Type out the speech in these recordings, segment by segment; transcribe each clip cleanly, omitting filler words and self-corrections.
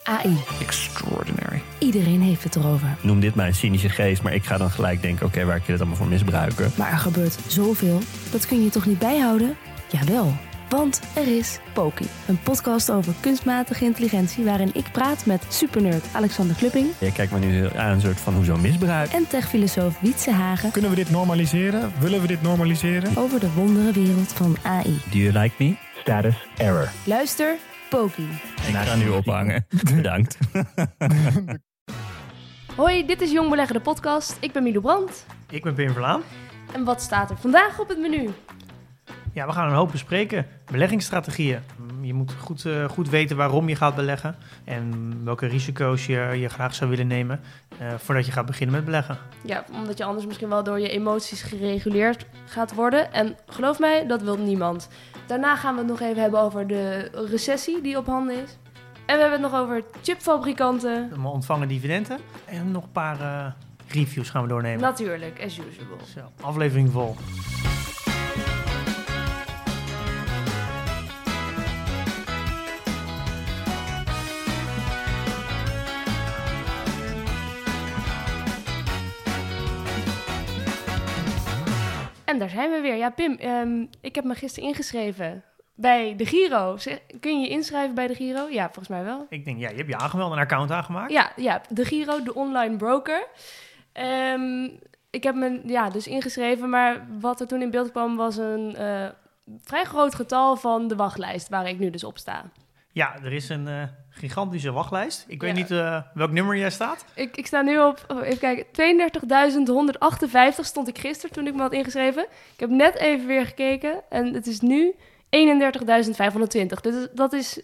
AI. Extraordinary. Iedereen heeft het erover. Noem dit maar een cynische geest, maar ik ga dan gelijk denken, oké, waar kun je het allemaal voor misbruiken? Maar er gebeurt zoveel, dat kun je toch niet bijhouden? Jawel, want er is Poki. Een podcast over kunstmatige intelligentie waarin ik praat met supernerd Alexander Klupping. Je kijkt me nu aan een soort van hoezo misbruik. En techfilosoof Wietse Hagen. Kunnen we dit normaliseren? Willen we dit normaliseren? Over de wonderenwereld van AI. Do you like me? Status error. Luister, Poki. Ik ga nu ophangen. Bedankt. Hoi, dit is Jong Beleggen, de podcast. Ik ben Milou Brandt. Ik ben Pim Verlaan. En wat staat er vandaag op het menu? Ja, we gaan een hoop bespreken. Beleggingsstrategieën. Je moet goed weten waarom je gaat beleggen en welke risico's je graag zou willen nemen voordat je gaat beginnen met beleggen. Ja, omdat je anders misschien wel door je emoties gereguleerd gaat worden. En geloof mij, dat wil niemand. Daarna gaan we het nog even hebben over de recessie die op handen is. En we hebben het nog over chipfabrikanten. We ontvangen dividenden en nog een paar reviews gaan we doornemen. Natuurlijk, as usual. Zo, aflevering vol. En daar zijn we weer. Ja, Pim, ik heb me gisteren ingeschreven bij de Giro. Kun je je inschrijven bij de Giro? Ja, volgens mij wel. Ik denk, ja, je hebt je aangemeld, een account aangemaakt. Ja, de Giro, de online broker. Ik heb me dus ingeschreven, maar wat er toen in beeld kwam was een vrij groot getal van de wachtlijst waar ik nu dus op sta. Ja, er is een gigantische wachtlijst. Ik weet niet welk nummer jij staat. Ik sta nu op, even kijken, 32.158 stond ik gisteren toen ik me had ingeschreven. Ik heb net even weer gekeken en het is nu 31.520. Dus dat is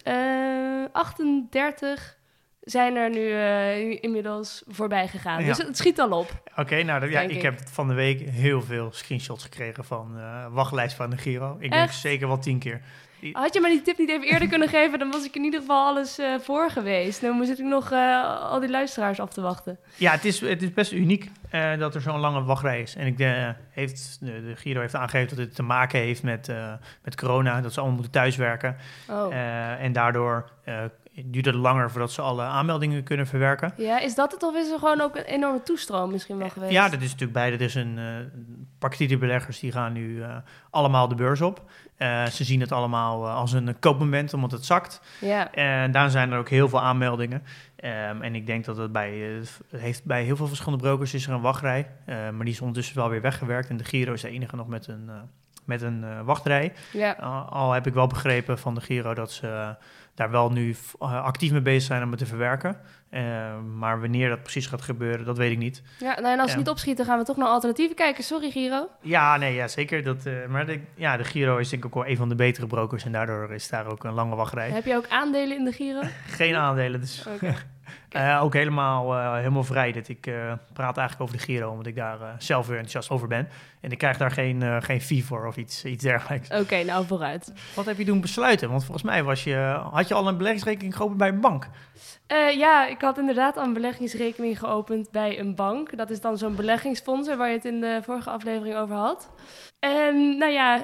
38 zijn er nu inmiddels voorbij gegaan. Ja. Dus het schiet al op. Oké, nou, ik heb van de week heel veel screenshots gekregen van wachtlijst van de Giro. Ik denk zeker wel 10 keer. Had je maar die tip niet even eerder kunnen geven, dan was ik in ieder geval alles voor geweest. Dan zit ik nog al die luisteraars af te wachten. Ja, het is best uniek dat er zo'n lange wachtrij is. En de Giro heeft aangegeven dat het te maken heeft met corona, dat ze allemaal moeten thuiswerken. Oh. En daardoor duurt het langer voordat ze alle aanmeldingen kunnen verwerken. Ja, is dat het of is er gewoon ook een enorme toestroom misschien wel geweest? Ja, dat is natuurlijk beide. Er is een particuliere beleggers die gaan nu allemaal de beurs op. Ze zien het allemaal als een koopmoment, omdat het zakt. Ja. En daar zijn er ook heel veel aanmeldingen. En ik denk dat het bij heel veel verschillende brokers is er een wachtrij. Maar die is ondertussen wel weer weggewerkt. En de Giro is de enige nog met een wachtrij. Ja. Al heb ik wel begrepen van de Giro dat ze daar wel nu actief mee bezig zijn om het te verwerken. Maar wanneer dat precies gaat gebeuren, dat weet ik niet. Ja, nou en als ze niet opschieten, gaan we toch naar alternatieven kijken. Sorry, Giro. Ja, zeker. Maar de Giro is denk ik ook wel een van de betere brokers. En daardoor is daar ook een lange wachtrij. Heb je ook aandelen in de Giro? Geen aandelen, dus ook helemaal vrij. Ik praat eigenlijk over de Giro, omdat ik daar zelf weer enthousiast over ben. En ik krijg daar geen fee voor of iets dergelijks. Oké, nou vooruit. Wat heb je doen besluiten? Want volgens mij had je al een beleggingsrekening geopend bij een bank. Ja, ik had inderdaad al een beleggingsrekening geopend bij een bank. Dat is dan zo'n beleggingsfonds waar je het in de vorige aflevering over had. En nou ja,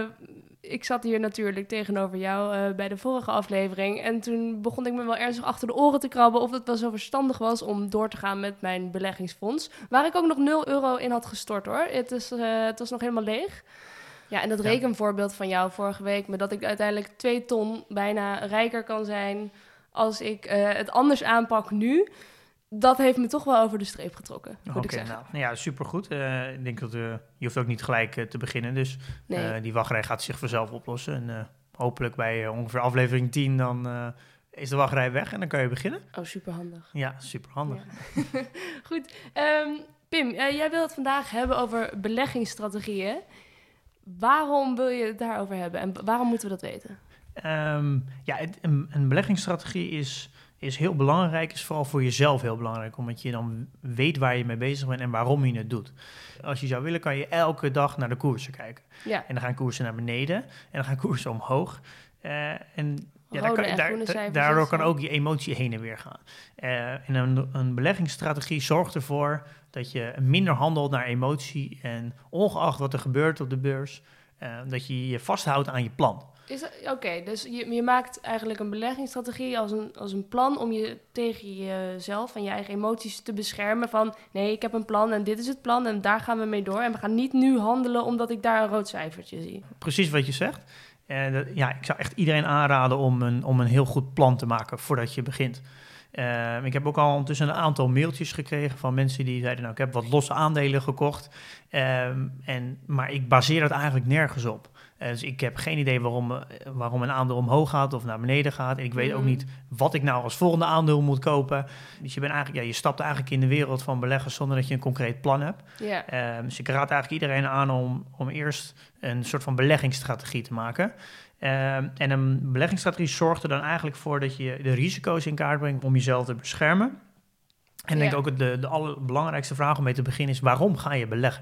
ik zat hier natuurlijk tegenover jou bij de vorige aflevering. En toen begon ik me wel ernstig achter de oren te krabben of het wel zo verstandig was om door te gaan met mijn beleggingsfonds. Waar ik ook nog €0 in had gestort hoor. Het was nog helemaal leeg. Ja, en dat rekenvoorbeeld van jou vorige week, met dat ik uiteindelijk 2 ton bijna rijker kan zijn als ik het anders aanpak nu, dat heeft me toch wel over de streep getrokken, moet ik zeggen. Nou ja, supergoed. Ik denk dat je hoeft ook niet gelijk te beginnen, dus die wachtrij gaat zich vanzelf oplossen. En hopelijk bij ongeveer aflevering 10 dan is de wachtrij weg en dan kan je beginnen. Oh, superhandig. Ja, superhandig. Ja. Goed. Pim, jij wil het vandaag hebben over beleggingsstrategieën. Waarom wil je het daarover hebben en waarom moeten we dat weten? Een beleggingsstrategie is heel belangrijk, is vooral voor jezelf heel belangrijk, omdat je dan weet waar je mee bezig bent en waarom je het doet. Als je zou willen, kan je elke dag naar de koersen kijken. Ja. En dan gaan koersen naar beneden en dan gaan koersen omhoog. Daardoor kan ook je emotie heen en weer gaan. En een beleggingsstrategie zorgt ervoor dat je minder handelt naar emotie en ongeacht wat er gebeurt op de beurs, dat je je vasthoudt aan je plan. Oké, dus je maakt eigenlijk een beleggingsstrategie als een plan om je tegen jezelf en je eigen emoties te beschermen van nee, ik heb een plan en dit is het plan en daar gaan we mee door. En we gaan niet nu handelen omdat ik daar een rood cijfertje zie. Precies wat je zegt. Ik zou echt iedereen aanraden om een heel goed plan te maken voordat je begint. Ik heb ook al ondertussen een aantal mailtjes gekregen van mensen die zeiden, nou, ik heb wat losse aandelen gekocht, maar ik baseer het eigenlijk nergens op. Dus ik heb geen idee waarom een aandeel omhoog gaat of naar beneden gaat. En ik weet ook niet wat ik nou als volgende aandeel moet kopen. Dus je stapt eigenlijk in de wereld van beleggers zonder dat je een concreet plan hebt. Yeah. Dus ik raad eigenlijk iedereen aan om eerst een soort van beleggingsstrategie te maken. En een beleggingsstrategie zorgt er dan eigenlijk voor dat je de risico's in kaart brengt om jezelf te beschermen. En ik denk ook de allerbelangrijkste vraag om mee te beginnen is, waarom ga je beleggen?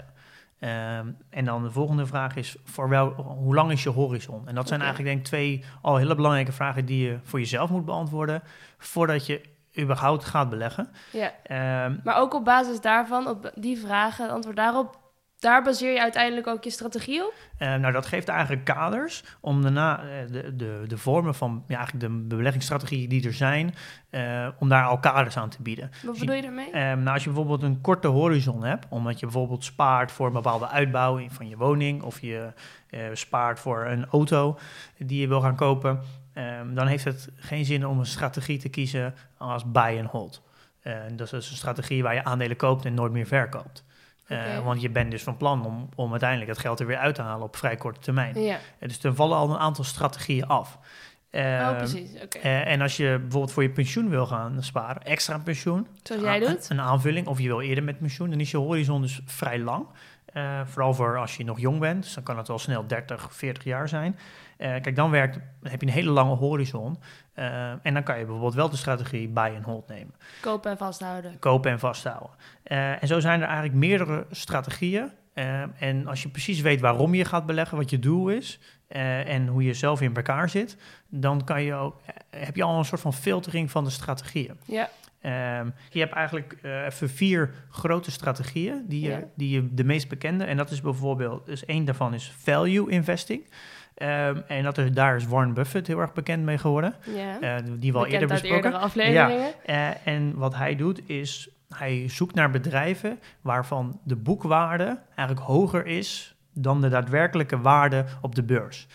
En dan de volgende vraag is, hoe lang is je horizon? En dat zijn eigenlijk denk ik 2 al hele belangrijke vragen die je voor jezelf moet beantwoorden voordat je überhaupt gaat beleggen. Ja. Maar ook op basis daarvan, op die vragen, antwoord daarop, daar baseer je uiteindelijk ook je strategie op? Dat geeft eigenlijk kaders om daarna de vormen van eigenlijk de beleggingsstrategieën die er zijn, om daar al kaders aan te bieden. Wat bedoel je daarmee? Als je bijvoorbeeld een korte horizon hebt, omdat je bijvoorbeeld spaart voor een bepaalde uitbouw van je woning of je spaart voor een auto die je wil gaan kopen, dan heeft het geen zin om een strategie te kiezen als buy and hold. Dat is een strategie waar je aandelen koopt en nooit meer verkoopt. Want je bent dus van plan om uiteindelijk het geld er weer uit te halen op vrij korte termijn. Ja. Dus er vallen al een aantal strategieën af. Precies. Okay. En als je bijvoorbeeld voor je pensioen wil gaan sparen, extra pensioen, zoals jij doet, een aanvulling, of je wil eerder met pensioen, dan is je horizon dus vrij lang. Vooral voor als je nog jong bent, dus dan kan het al snel 30, 40 jaar zijn. Kijk, dan heb je een hele lange horizon. En dan kan je bijvoorbeeld wel de strategie buy and hold nemen. Kopen en vasthouden. En zo zijn er eigenlijk meerdere strategieën. En als je precies weet waarom je gaat beleggen, wat je doel is en hoe je zelf in elkaar zit, dan heb je al een soort van filtering van de strategieën. Ja. Je hebt eigenlijk even 4 grote strategieën die je de meest bekende, en dat is bijvoorbeeld, dus één daarvan is value investing. En daar is Warren Buffett heel erg bekend mee geworden. Ja. Die we al eerder besproken. Eerdere afleveringen. Ja. En wat hij doet is, hij zoekt naar bedrijven waarvan de boekwaarde eigenlijk hoger is dan de daadwerkelijke waarde op de beurs.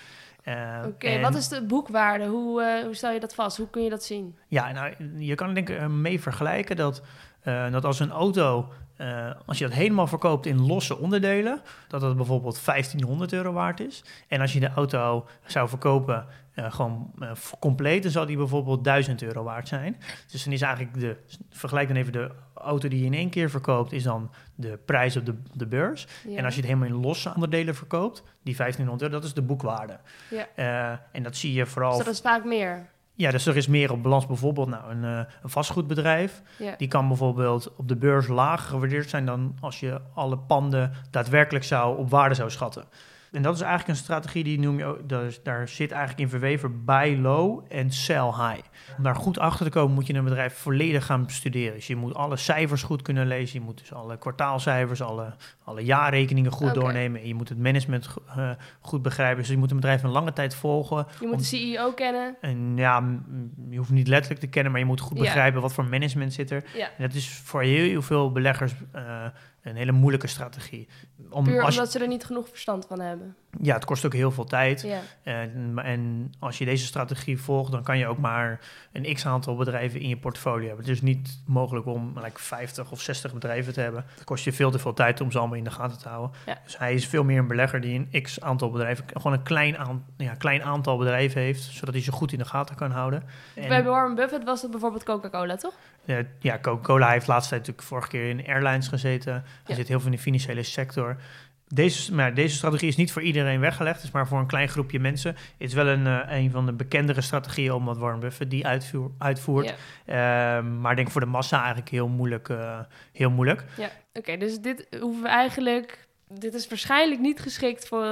Wat is de boekwaarde? Hoe stel je dat vast? Hoe kun je dat zien? Ja, nou, je kan er denk ik mee vergelijken dat als een auto, als je dat helemaal verkoopt in losse onderdelen, dat het bijvoorbeeld €1.500 waard is. En als je de auto zou verkopen compleet, dan zal die bijvoorbeeld €1.000 waard zijn. Dus dan is eigenlijk vergelijk dan even de auto die je in één keer verkoopt, is dan de prijs op de beurs. Ja. En als je het helemaal in losse onderdelen verkoopt, die €1.500, dat is de boekwaarde. Ja. En dat zie je vooral. Dus dat is vaak meer. Ja, dus er is meer op balans. Bijvoorbeeld een vastgoedbedrijf. Ja. Die kan bijvoorbeeld op de beurs lager gewaardeerd zijn dan als je alle panden daadwerkelijk op waarde zou schatten. En dat is eigenlijk een strategie die noem je ook, daar zit eigenlijk in verweven buy low en sell high. Om daar goed achter te komen moet je een bedrijf volledig gaan bestuderen. Dus je moet alle cijfers goed kunnen lezen. Je moet dus alle kwartaalcijfers, alle jaarrekeningen goed doornemen. En je moet het management goed begrijpen. Dus je moet een bedrijf een lange tijd volgen. Je moet de CEO kennen. En ja, je hoeft niet letterlijk te kennen, maar je moet goed begrijpen wat voor management zit er. Ja. En dat is voor heel veel beleggers een hele moeilijke strategie. Omdat ze er niet genoeg verstand van hebben. Ja, het kost ook heel veel tijd. Ja. En als je deze strategie volgt, dan kan je ook maar een x-aantal bedrijven in je portfolio hebben. Het is niet mogelijk om 50 of 60 bedrijven te hebben. Het kost je veel te veel tijd om ze allemaal in de gaten te houden. Ja. Dus hij is veel meer een belegger die een x-aantal bedrijven, gewoon een klein aantal bedrijven heeft, zodat hij ze goed in de gaten kan houden. Bij Warren Buffett was dat bijvoorbeeld Coca-Cola, toch? Ja, Coca-Cola heeft laatst tijd natuurlijk vorige keer in airlines gezeten. Hij zit heel veel in de financiële sector. Deze strategie is niet voor iedereen weggelegd, het is maar voor een klein groepje mensen. Het is wel een van de bekendere strategieën omdat Warren Buffett die uitvoert. Ja. Maar ik denk voor de massa eigenlijk heel moeilijk. Ja, oké, dus dit hoeven we eigenlijk. Dit is waarschijnlijk niet geschikt voor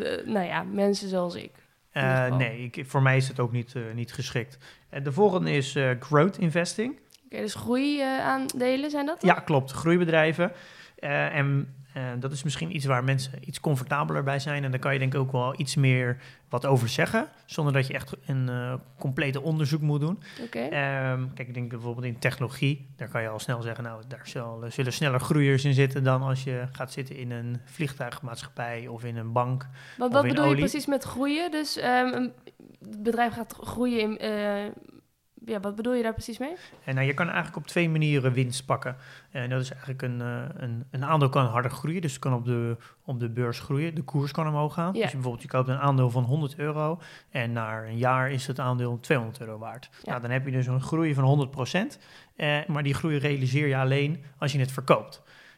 mensen zoals ik. Nee, voor mij is het ook niet geschikt. De volgende is growth investing. Oké, dus groeiaandelen zijn dat dan? Ja, klopt. Groeibedrijven. En dat is misschien iets waar mensen iets comfortabeler bij zijn. En daar kan je denk ik ook wel iets meer wat over zeggen, zonder dat je echt een complete onderzoek moet doen. Okay. Kijk, ik denk bijvoorbeeld in technologie, daar kan je al snel zeggen, nou, daar zullen sneller groeiers in zitten dan als je gaat zitten in een vliegtuigmaatschappij of in een bank. Wat bedoel je precies met groeien? Dus het bedrijf gaat groeien in... wat bedoel je daar precies mee? Nou, je kan eigenlijk op 2 manieren winst pakken. Dat is eigenlijk een aandeel kan harder groeien, dus het kan op de beurs groeien. De koers kan omhoog gaan. Ja. Dus bijvoorbeeld je koopt een aandeel van €100 en na een jaar is het aandeel €200 waard. Ja. Nou, dan heb je dus een groei van 100%, maar die groei realiseer je alleen als je het verkoopt.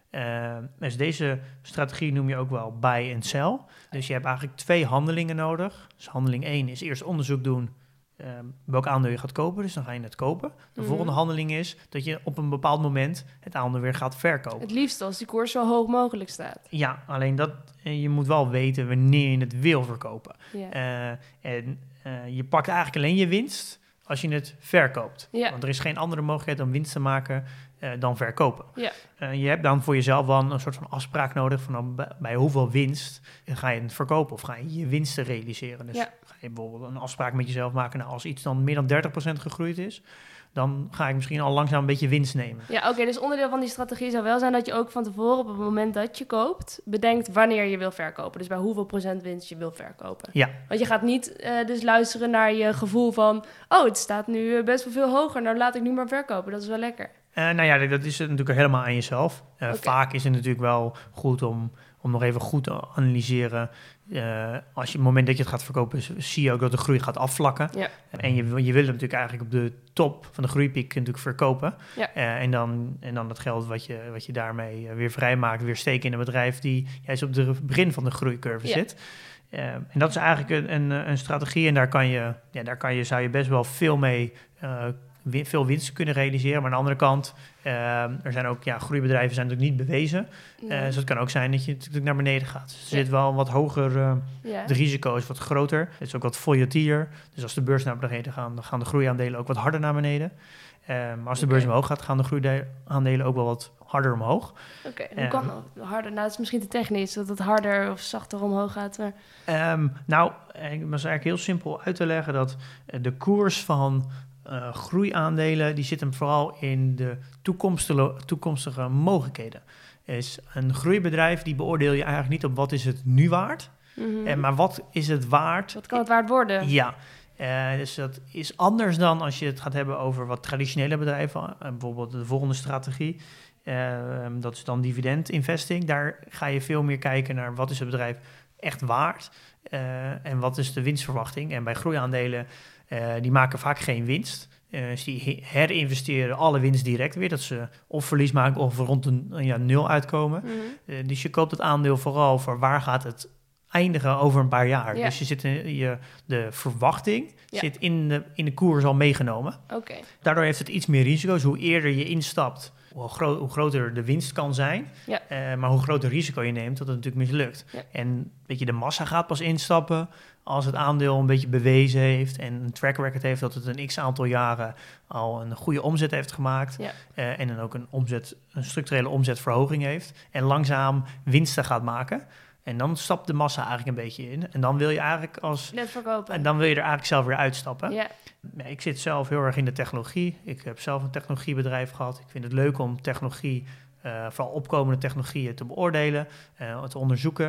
Dus deze strategie noem je ook wel buy and sell. Dus je hebt eigenlijk 2 handelingen nodig. Dus handeling 1 is eerst onderzoek doen welk aandeel je gaat kopen, dus dan ga je het kopen. De volgende handeling is dat je op een bepaald moment het aandeel weer gaat verkopen. Het liefst als die koers zo hoog mogelijk staat. Ja, alleen je moet wel weten wanneer je het wil verkopen. Ja. Je pakt eigenlijk alleen je winst als je het verkoopt. Ja. Want er is geen andere mogelijkheid om winst te maken dan verkopen. Ja. Je hebt dan voor jezelf wel een soort van afspraak nodig van bij hoeveel winst ga je het verkopen of ga je winsten realiseren. Dus ga je bijvoorbeeld een afspraak met jezelf maken. Nou, als iets dan meer dan 30% gegroeid is, dan ga ik misschien al langzaam een beetje winst nemen. Ja, oké, dus onderdeel van die strategie zou wel zijn dat je ook van tevoren op het moment dat je koopt, bedenkt wanneer je wil verkopen. Dus bij hoeveel procent winst je wil verkopen. Ja. Want je gaat niet dus luisteren naar je gevoel van, het staat nu best wel veel hoger, nou laat ik nu maar verkopen. Dat is wel lekker. Dat is natuurlijk helemaal aan jezelf. Vaak is het natuurlijk wel goed om nog even goed te analyseren. Als je het moment dat je het gaat verkopen, zie je ook dat de groei gaat afvlakken. Ja. En je wil het natuurlijk eigenlijk op de top van de groeipiek natuurlijk verkopen. Ja. En dan dat geld wat je daarmee weer vrijmaakt, weer steken in een bedrijf die juist op het begin van de groeicurve zit. En dat is eigenlijk een strategie. En daar zou je best wel veel mee veel winst kunnen realiseren. Maar aan de andere kant, er zijn ook groeibedrijven zijn natuurlijk niet bewezen. Dus het kan ook zijn dat je natuurlijk naar beneden gaat. Dus er zit wel wat hoger, het risico is wat groter. Het is ook wat volatieler. Dus als de beurs naar beneden gaat, dan gaan de groeiaandelen ook wat harder naar beneden. Maar als de beurs omhoog gaat, gaan de groeiaandelen ook wel wat harder omhoog. Oké, hoe kan dat harder? Nou, het is misschien te technisch dat het harder of zachter omhoog gaat. Maar... ik was eigenlijk heel simpel uit te leggen dat de koers van groeiaandelen, die zit hem vooral in de toekomstige mogelijkheden. Is een groeibedrijf, die beoordeel je eigenlijk niet op wat is het nu waard, maar wat is het waard? Wat kan het waard worden? Ja, dus dat is anders dan als je het gaat hebben over wat traditionele bedrijven, bijvoorbeeld de volgende strategie. Dat is dan dividend investing. Daar ga je veel meer kijken naar wat is het bedrijf echt waard en wat is de winstverwachting. En bij groeiaandelen, die maken vaak geen winst. Dus die herinvesteren alle winst direct weer. Dat ze of verlies maken of rond een 0 uitkomen. Dus je koopt het aandeel vooral voor waar gaat het eindigen over een paar jaar. Ja. Dus je zit de verwachting zit in de koers al meegenomen. Okay. Daardoor heeft het iets meer risico's. Hoe eerder je instapt, hoe groter de winst kan zijn. Ja. Maar hoe groter risico je neemt, dat het natuurlijk mislukt. Ja. En de massa gaat pas instappen als het aandeel een beetje bewezen heeft en een track record heeft dat het een x-aantal jaren al een goede omzet heeft gemaakt. Ja. En dan ook een structurele omzetverhoging heeft. En langzaam winsten gaat maken. En dan stapt de massa eigenlijk een beetje in. En dan wil je eigenlijk net verkopen. En dan wil je er eigenlijk zelf weer uitstappen. Ja. Ik zit zelf heel erg in de technologie. Ik heb zelf een technologiebedrijf gehad. Ik vind het leuk om technologie, vooral opkomende technologieën, te beoordelen, te onderzoeken.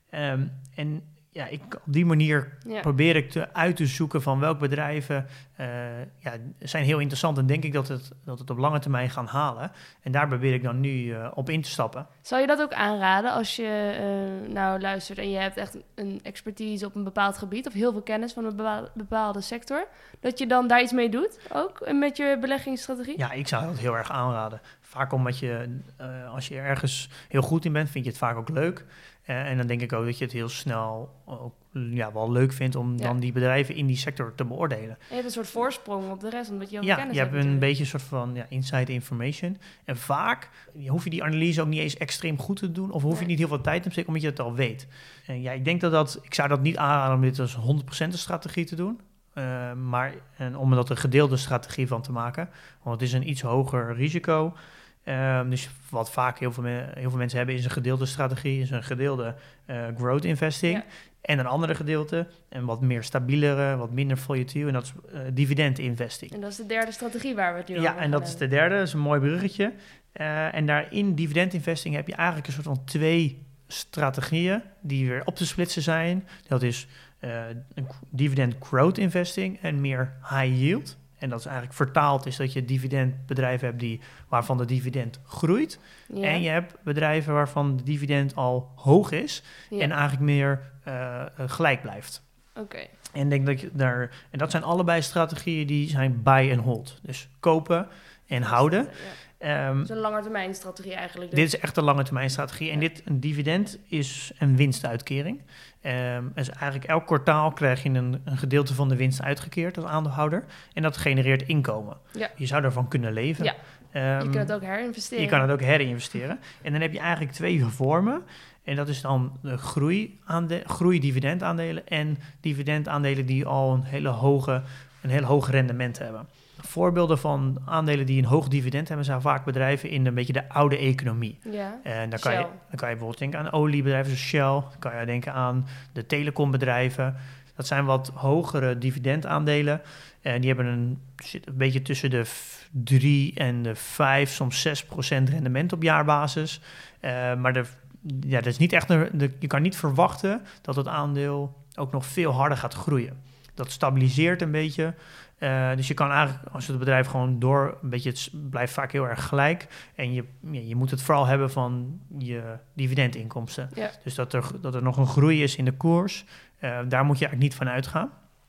Op die manier probeer ik uit te zoeken van welke bedrijven zijn heel interessant en denk ik dat het op lange termijn gaan halen. En daar probeer ik dan nu op in te stappen. Zou je dat ook aanraden als je luistert en je hebt echt een expertise op een bepaald gebied of heel veel kennis van een bepaalde sector, dat je dan daar iets mee doet, ook met je beleggingsstrategie? Ja, ik zou dat heel erg aanraden. Vaak omdat als je ergens heel goed in bent, vind je het vaak ook leuk. En dan denk ik ook dat je het heel snel ook, wel leuk vindt om dan die bedrijven in die sector te beoordelen. En je hebt een soort voorsprong op de rest, omdat je heel veel kennis hebt. Je hebt een beetje een soort van inside information. En vaak hoef je die analyse ook niet eens extreem goed te doen, of hoef je niet heel veel tijd te steken, omdat je het al weet. En ik denk ik zou dat niet aanraden om dit als 100% een strategie te doen. Om er een gedeelde strategie van te maken. Want het is een iets hoger risico. Dus wat vaak heel veel mensen hebben is een gedeelde strategie, is een gedeelde growth investing. Ja. En een andere gedeelte, een wat meer stabielere, wat minder volatiel, en dat is dividend investing. En dat is de derde strategie waar we het nu over hebben. Ja, en dat is de derde, dat is een mooi bruggetje. En daarin dividend investing heb je eigenlijk een soort van 2 strategieën die weer op te splitsen zijn. Dat is dividend growth investing en meer high yield. En dat is eigenlijk vertaald is dat je dividendbedrijven hebt waarvan de dividend groeit. Ja. En je hebt bedrijven waarvan de dividend al hoog is en eigenlijk meer gelijk blijft. Oké. En denk dat en dat zijn allebei strategieën die zijn buy and hold. Dus kopen en houden. Dat is een langetermijnstrategie eigenlijk. Dus. Dit is echt een langetermijnstrategie. En een dividend is een winstuitkering. Dus eigenlijk elk kwartaal krijg je een gedeelte van de winst uitgekeerd als aandeelhouder. En dat genereert inkomen. Ja. Je zou daarvan kunnen leven. Ja. Je kunt het ook herinvesteren. Je kan het ook herinvesteren. En dan heb je eigenlijk 2 vormen. En dat is dan de groei-dividendaandelen en dividendaandelen die al een heel hoog rendement hebben. Voorbeelden van aandelen die een hoog dividend hebben zijn vaak bedrijven in een beetje de oude economie. Ja. En dan kan je bijvoorbeeld denken aan oliebedrijven zoals Shell. Dan kan je denken aan de telecombedrijven. Dat zijn wat hogere dividendaandelen. En die hebben zit een beetje tussen de 3 en de 5, soms 6% rendement op jaarbasis. Maar dat is niet echt je kan niet verwachten dat het aandeel ook nog veel harder gaat groeien. Dat stabiliseert een beetje. Dus je kan eigenlijk, als het bedrijf gewoon het blijft vaak heel erg gelijk. En je moet het vooral hebben van je dividendinkomsten. Ja. Dus dat er nog een groei is in de koers. Daar moet je eigenlijk niet van uitgaan.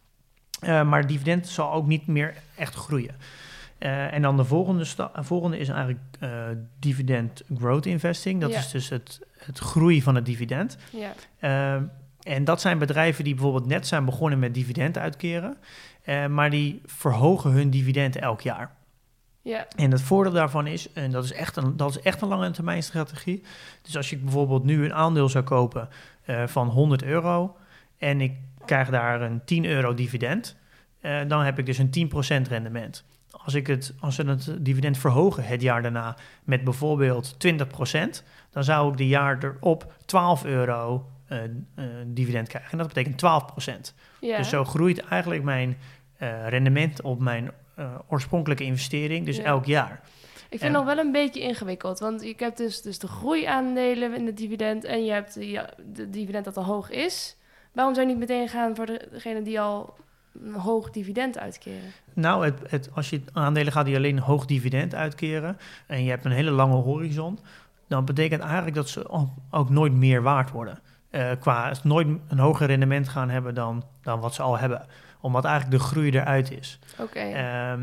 Maar het dividend zal ook niet meer echt groeien. En dan de volgende is eigenlijk dividend growth investing. Dat is dus het groei van het dividend. Ja. En dat zijn bedrijven die bijvoorbeeld net zijn begonnen met dividend uitkeren. Maar die verhogen hun dividend elk jaar. Ja. En het voordeel daarvan is, en dat is echt een lange termijn strategie. Dus als je bijvoorbeeld nu een aandeel zou kopen van €100 en ik krijg daar een €10 dividend, dan heb ik dus een 10% rendement. Als ze het dividend verhogen het jaar daarna met bijvoorbeeld 20%, dan zou ik de jaar erop €12 dividend krijgen. En dat betekent 12%. Ja. Dus zo groeit eigenlijk mijn rendement op mijn oorspronkelijke investering, dus elk jaar. Ik vind het nog wel een beetje ingewikkeld, want je hebt dus de groeiaandelen in het dividend en je hebt de dividend dat al hoog is. Waarom zou je niet meteen gaan voor degene die al een hoog dividend uitkeren? Nou, als je aandelen gaat die alleen een hoog dividend uitkeren en je hebt een hele lange horizon, dan betekent eigenlijk dat ze ook nooit meer waard worden. Nooit een hoger rendement gaan hebben dan wat ze al hebben. Omdat eigenlijk de groei eruit is. Oké.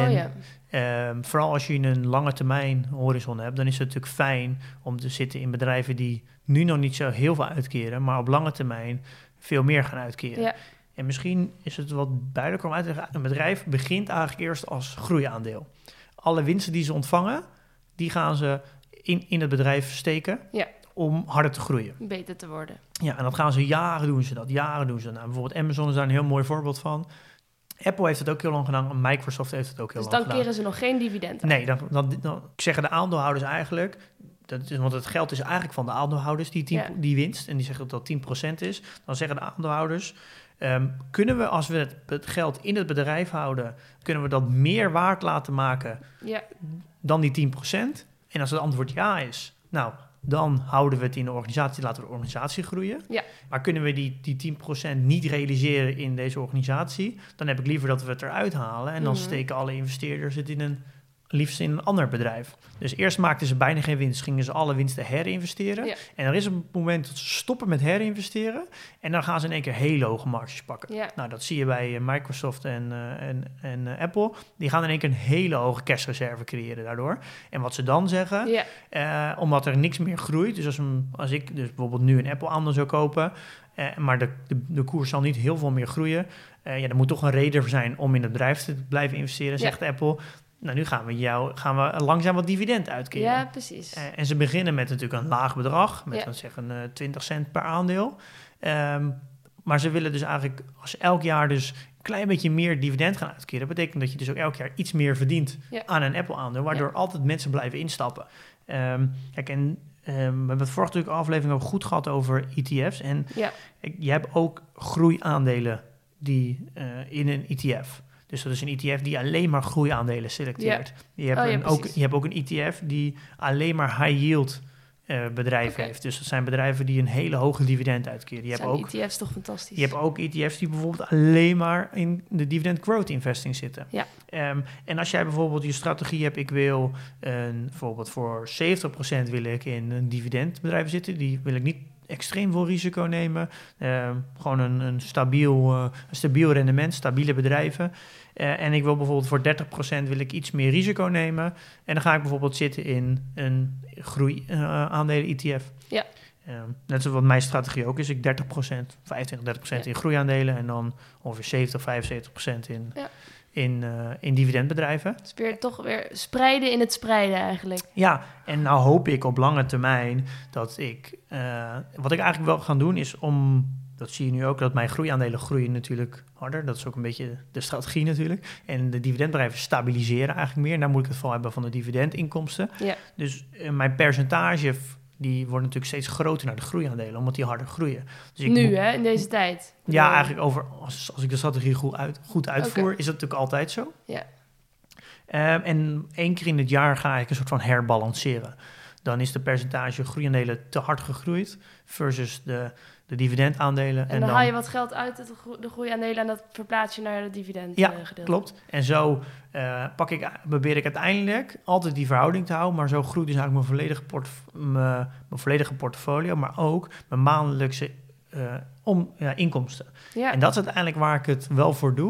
Vooral als je een lange termijn horizon hebt, dan is het natuurlijk fijn om te zitten in bedrijven die nu nog niet zo heel veel uitkeren, maar op lange termijn veel meer gaan uitkeren. Ja. En misschien is het wat duidelijker om uit te leggen. Een bedrijf begint eigenlijk eerst als groeiaandeel. Alle winsten die ze ontvangen, die gaan ze in het bedrijf steken. Ja. Om harder te groeien. Beter te worden. Ja, en dat gaan ze jaren doen. Nou, bijvoorbeeld Amazon is daar een heel mooi voorbeeld van. Apple heeft het ook heel lang gedaan. En Microsoft heeft het ook heel lang gedaan. Dus dan keren ze nog geen dividend aan? Nee, dan zeggen de aandeelhouders eigenlijk, want het geld is eigenlijk van de aandeelhouders, die winst. En die zeggen dat 10% is. Dan zeggen de aandeelhouders, kunnen we, als we het geld in het bedrijf houden, kunnen we dat meer waard laten maken dan die 10%? En als het antwoord ja is, nou, dan houden we het in de organisatie, laten we de organisatie groeien. Ja. Maar kunnen we die 10% niet realiseren in deze organisatie, dan heb ik liever dat we het eruit halen. En dan steken alle investeerders het liefst in een ander bedrijf. Dus eerst maakten ze bijna geen winst, gingen ze alle winsten herinvesteren. Ja. En er is een moment dat ze stoppen met herinvesteren en dan gaan ze in één keer hele hoge marges pakken. Ja. Nou, dat zie je bij Microsoft en Apple. Die gaan in één keer een hele hoge cashreserve creëren daardoor. En wat ze dan zeggen, omdat er niks meer groeit, dus als ik dus bijvoorbeeld nu een Apple-aandeel zou kopen, maar de koers zal niet heel veel meer groeien, er moet toch een reden voor zijn om in het bedrijf te blijven investeren, zegt Apple. Nou, nu gaan we langzaam wat dividend uitkeren. Ja, precies. En ze beginnen met natuurlijk een laag bedrag, met 20 cent per aandeel. Maar ze willen dus eigenlijk, als elk jaar dus klein beetje meer dividend gaan uitkeren. Dat betekent dat je dus ook elk jaar iets meer verdient aan een Apple-aandeel, waardoor altijd mensen blijven instappen. Kijk, en we hebben het vorige aflevering ook goed gehad over ETF's. En je hebt ook groeiaandelen die in een ETF. Dus dat is een ETF die alleen maar groeiaandelen selecteert. Je hebt ook een ETF die alleen maar high yield bedrijven heeft. Dus dat zijn bedrijven die een hele hoge dividend uitkeren. ETF's toch fantastisch? Je hebt ook ETF's die bijvoorbeeld alleen maar in de dividend growth investing zitten. Ja. En als jij bijvoorbeeld je strategie hebt, ik wil bijvoorbeeld voor 70% wil ik in een dividendbedrijf zitten. Die wil ik niet extreem veel risico nemen. Gewoon een stabiel rendement, stabiele bedrijven. En ik wil bijvoorbeeld voor 30% wil ik iets meer risico nemen. En dan ga ik bijvoorbeeld zitten in een groeiaandelen ETF. Ja. Net zoals wat mijn strategie ook is. Ik 30% in groeiaandelen en dan ongeveer 75% in dividendbedrijven. Dus toch weer spreiden in het spreiden eigenlijk. Ja, en nou hoop ik op lange termijn dat ik... wat ik eigenlijk wel gaan doen is dat zie je nu ook, dat mijn groeiaandelen groeien natuurlijk harder. Dat is ook een beetje de strategie natuurlijk. En de dividendbedrijven stabiliseren eigenlijk meer. En daar moet ik het vooral hebben van de dividendinkomsten. Ja. Dus mijn percentage die wordt natuurlijk steeds groter naar de groeiaandelen, omdat die harder groeien. Dus in deze tijd? Ja, eigenlijk als ik de strategie goed uitvoer, is dat natuurlijk altijd zo. Ja. En 1 keer in het jaar ga ik een soort van herbalanceren. Dan is de percentage groeiaandelen te hard gegroeid versus de dividendaandelen. En dan haal je wat geld uit de groeiaandelen en dat verplaats je naar het dividendgedeelte. Ja, klopt. En zo probeer ik uiteindelijk altijd die verhouding te houden, maar zo groeit dus eigenlijk mijn volledige portfolio, maar ook mijn maandelijkse inkomsten. Ja. En dat is uiteindelijk waar ik het wel voor doe.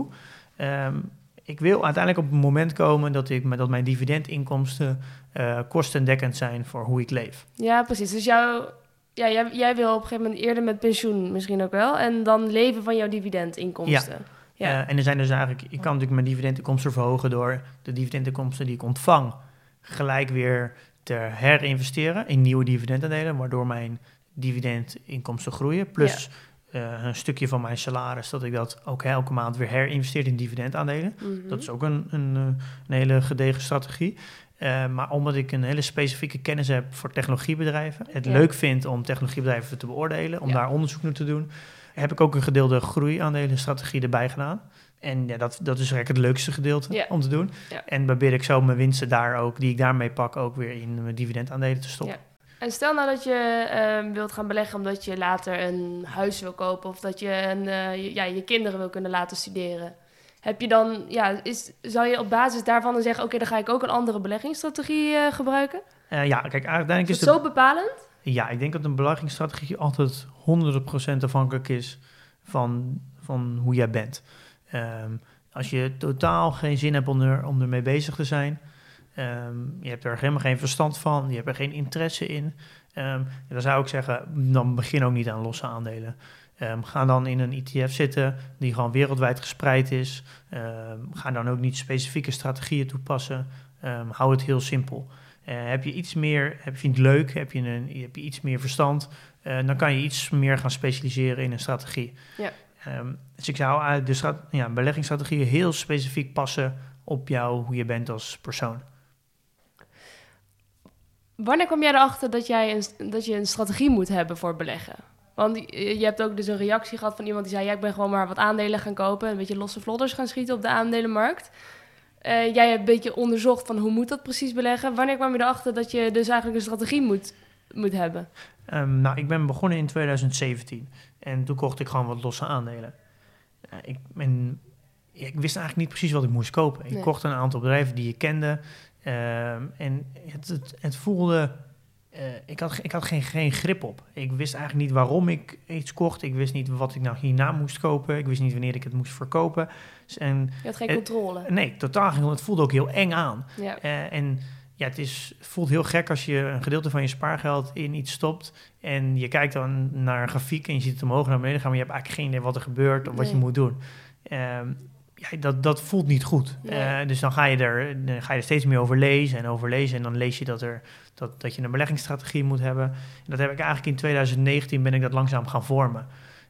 Ik wil uiteindelijk op een moment komen dat mijn dividendinkomsten kostendekkend zijn voor hoe ik leef. Ja, precies. Dus jij wil op een gegeven moment eerder met pensioen misschien ook wel. En dan leven van jouw dividendinkomsten. Ja. En er zijn dus eigenlijk... Ik kan natuurlijk mijn dividendinkomsten verhogen door de dividendinkomsten die ik ontvang gelijk weer te herinvesteren in nieuwe dividendaandelen, waardoor mijn dividendinkomsten groeien. Plus een stukje van mijn salaris, dat ik dat ook elke maand weer herinvesteer in dividendaandelen. Mm-hmm. Dat is ook een hele gedegen strategie. Maar omdat ik een hele specifieke kennis heb voor technologiebedrijven, het leuk vind om technologiebedrijven te beoordelen, om daar onderzoek naar te doen, heb ik ook een gedeelde groeiaandelenstrategie erbij gedaan. En dat is eigenlijk het leukste gedeelte om te doen. Ja. En probeer ik zo mijn winsten die ik daarmee pak, ook weer in mijn dividendaandelen te stoppen. Ja. En stel nou dat je wilt gaan beleggen omdat je later een huis wil kopen of dat je je kinderen wil kunnen laten studeren. Heb je dan, zou je op basis daarvan dan zeggen, oké, dan ga ik ook een andere beleggingsstrategie gebruiken? Kijk, uiteindelijk is het zo bepalend? Ja, ik denk dat een beleggingsstrategie altijd 100% afhankelijk is van hoe jij bent. Als je totaal geen zin hebt om ermee bezig te zijn, je hebt er helemaal geen verstand van, je hebt er geen interesse in, dan zou ik zeggen, dan begin ook niet aan losse aandelen. Ga dan in een ETF zitten die gewoon wereldwijd gespreid is. Ga dan ook niet specifieke strategieën toepassen. Hou het heel simpel. Heb je het leuk, heb je iets meer verstand, dan kan je iets meer gaan specialiseren in een strategie. Ja. Dus ik zou beleggingsstrategieën heel specifiek passen op jou, hoe je bent als persoon. Wanneer kwam jij erachter dat je een strategie moet hebben voor beleggen? Want je hebt ook dus een reactie gehad van iemand die zei, ik ben gewoon maar wat aandelen gaan kopen, een beetje losse vlodders gaan schieten op de aandelenmarkt. Jij hebt een beetje onderzocht van hoe moet dat precies beleggen. Wanneer kwam je erachter dat je dus eigenlijk een strategie moet hebben? Ik ben begonnen in 2017 en toen kocht ik gewoon wat losse aandelen. Ik wist eigenlijk niet precies wat ik moest kopen. Ik kocht een aantal bedrijven die ik kende en het voelde... Ik had geen grip op. Ik wist eigenlijk niet waarom ik iets kocht. Ik wist niet wat ik nou hierna moest kopen. Ik wist niet wanneer ik het moest verkopen. Je had geen controle? Nee, totaal geen. Het voelde ook heel eng aan. Ja. Het voelt heel gek als je een gedeelte van je spaargeld in iets stopt en je kijkt dan naar een grafiek en je ziet het omhoog naar beneden gaan, maar je hebt eigenlijk geen idee wat er gebeurt of wat je moet doen. Dat voelt niet goed. Nee. Dus dan ga je er steeds meer over lezen en dan lees je dat je een beleggingsstrategie moet hebben. En dat heb ik eigenlijk in 2019 ben ik dat langzaam gaan vormen.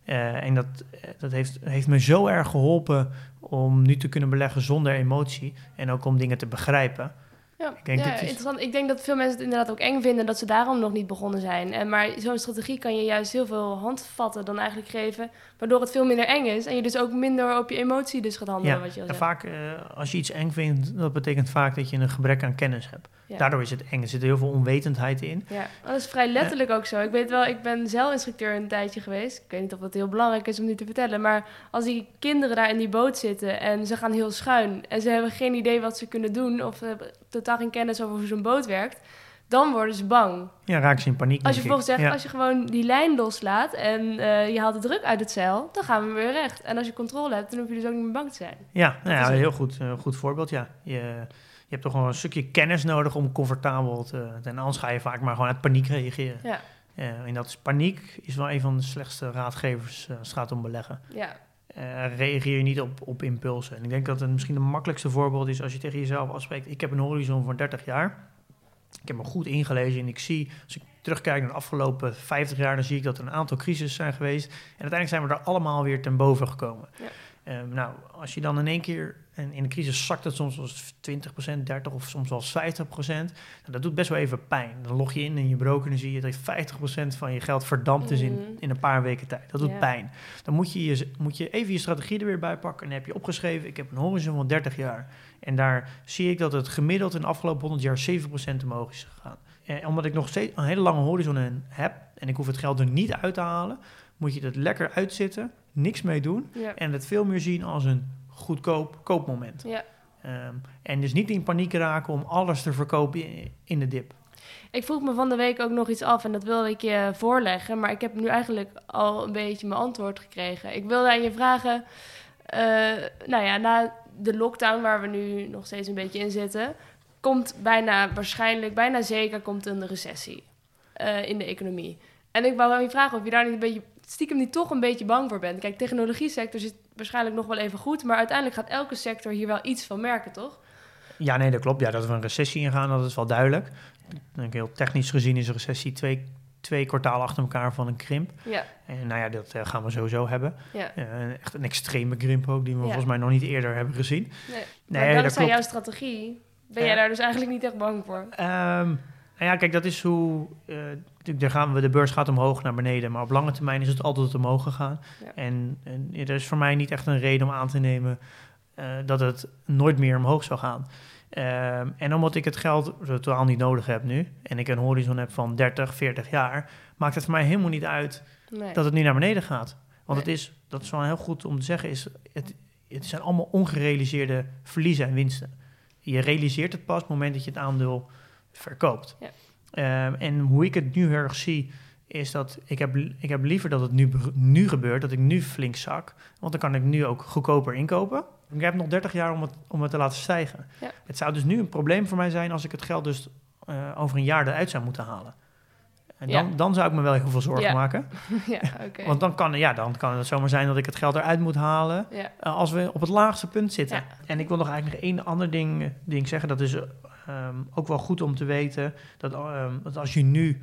En dat heeft me zo erg geholpen om nu te kunnen beleggen zonder emotie. En ook om dingen te begrijpen. Ja, interessant. Ik denk dat veel mensen het inderdaad ook eng vinden dat ze daarom nog niet begonnen zijn. Maar zo'n strategie kan je juist heel veel handvatten dan eigenlijk geven, waardoor het veel minder eng is en je dus ook minder op je emotie dus gaat handelen. Wat je al zegt. Vaak als je iets eng vindt, dat betekent vaak dat je een gebrek aan kennis hebt. Ja. Daardoor is het eng. Er zit heel veel onwetendheid in. Ja, dat is vrij letterlijk ook zo. Ik weet wel, ik ben zelf instructeur een tijdje geweest. Ik weet niet of dat heel belangrijk is om nu te vertellen, maar als die kinderen daar in die boot zitten en ze gaan heel schuin en ze hebben geen idee wat ze kunnen doen of hebben totaal geen kennis over hoe zo'n boot werkt, dan worden ze bang. Ja, raken ze in paniek. Als je bijvoorbeeld zegt, als je gewoon die lijn loslaat en je haalt de druk uit het zeil, dan gaan we weer recht. En als je controle hebt, dan hoef je dus ook niet meer bang te zijn. Ja, heel goed voorbeeld, ja. Je hebt toch gewoon een stukje kennis nodig om comfortabel te... En anders ga je vaak maar gewoon uit paniek reageren. Ja. En dat is paniek is wel een van de slechtste raadgevers als het gaat om beleggen. Ja. Reageer je niet op impulsen. En ik denk dat het misschien de makkelijkste voorbeeld is als je tegen jezelf afspreekt, ik heb een horizon van 30 jaar. Ik heb me goed ingelezen en ik zie, als ik terugkijk naar de afgelopen 50 jaar, dan zie ik dat er een aantal crises zijn geweest. En uiteindelijk zijn we er allemaal weer ten boven gekomen. Ja. Als je dan in één keer, en in de crisis zakt het soms wel 20%, 30% of soms wel 50%. Dat doet best wel even pijn. Dan log je in je broker en dan zie je dat 50% van je geld verdampt is in een paar weken tijd. Dat doet pijn. Dan moet je even je strategie er weer bij pakken en dan heb je opgeschreven, ik heb een horizon van 30 jaar. En daar zie ik dat het gemiddeld in de afgelopen 100 jaar 7% omhoog is gegaan. Omdat ik nog steeds een hele lange horizon heb en ik hoef het geld er niet uit te halen, moet je het lekker uitzitten, niks mee doen en het veel meer zien als een goedkoop koopmoment. Ja. En dus niet in paniek raken om alles te verkopen in de dip. Ik vroeg me van de week ook nog iets af en dat wilde ik je voorleggen, maar ik heb nu eigenlijk al een beetje mijn antwoord gekregen. Ik wilde aan je vragen, na de lockdown waar we nu nog steeds een beetje in zitten, komt bijna zeker komt een recessie in de economie. En ik wou aan je vragen of je daar niet stiekem niet toch een beetje bang voor bent. Kijk, technologie-sector zit waarschijnlijk nog wel even goed, maar uiteindelijk gaat elke sector hier wel iets van merken, toch? Ja, nee, dat klopt. Ja, dat we een recessie ingaan, dat is wel duidelijk. Ik denk heel technisch gezien is een recessie twee kwartalen achter elkaar van een krimp. Ja. En dat gaan we sowieso hebben. Ja. Echt een extreme krimp ook, die we volgens mij nog niet eerder hebben gezien. Nee, maar dankzij jouw strategie ben jij daar dus eigenlijk niet echt bang voor? Kijk, dat is hoe... de beurs gaat omhoog naar beneden, maar op lange termijn is het altijd omhoog gegaan. Ja. En er is voor mij niet echt een reden om aan te nemen dat het nooit meer omhoog zou gaan. En omdat ik het geld totaal niet nodig heb nu, en ik een horizon heb van 30, 40 jaar, maakt het voor mij helemaal niet uit dat het nu naar beneden gaat. Want dat is wel heel goed om te zeggen, het zijn allemaal ongerealiseerde verliezen en winsten. Je realiseert het pas op het moment dat je het aandeel verkoopt. Ja. En hoe ik het nu heel erg zie, is dat ik heb liever dat het nu gebeurt, dat ik nu flink zak. Want dan kan ik nu ook goedkoper inkopen. Ik heb nog 30 jaar om het te laten stijgen. Ja. Het zou dus nu een probleem voor mij zijn als ik het geld dus over een jaar eruit zou moeten halen. En dan zou ik me wel heel veel zorgen maken. Ja, okay. Want dan kan het zomaar zijn dat ik het geld eruit moet halen als we op het laagste punt zitten. Ja. En ik wil nog eigenlijk nog één ander ding zeggen. Dat is ook wel goed om te weten dat als je nu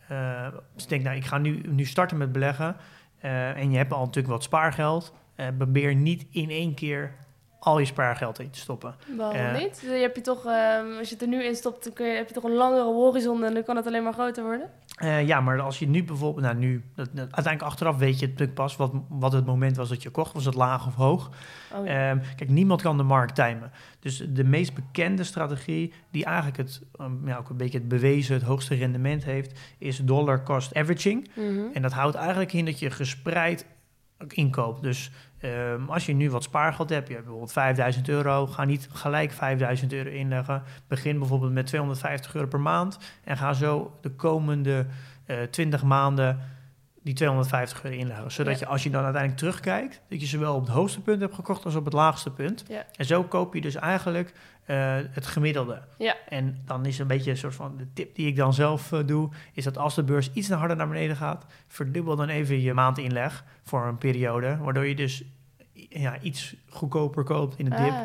denkt, ik ga nu starten met beleggen en je hebt al natuurlijk wat spaargeld, probeer niet in één keer al je spaargeld in te stoppen. Waarom niet? Je hebt je toch, als je het er nu in stopt, heb je toch een langere horizon en dan kan het alleen maar groter worden? Ja, maar als je nu bijvoorbeeld, uiteindelijk achteraf weet je natuurlijk pas wat het moment was dat je kocht. Was het laag of hoog? Oh, ja. Kijk, niemand kan de markt timen. Dus de meest bekende strategie, die eigenlijk ook een beetje het bewezen, het hoogste rendement heeft, is dollar cost averaging. Mm-hmm. En dat houdt eigenlijk in dat je gespreid inkoopt. Dus als je nu wat spaargeld hebt, je hebt bijvoorbeeld €5.000, ga niet gelijk €5.000 inleggen. Begin bijvoorbeeld met €250 per maand en ga zo de komende 20 maanden die €250 inleggen. Zodat je, als je dan uiteindelijk terugkijkt, dat je zowel op het hoogste punt hebt gekocht als op het laagste punt. Ja. En zo koop je dus eigenlijk het gemiddelde. Ja. En dan is een beetje een soort van de tip die ik dan zelf doe, is dat als de beurs iets harder naar beneden gaat, verdubbel dan even je maandinleg voor een periode, waardoor je dus iets goedkoper koopt in de dip.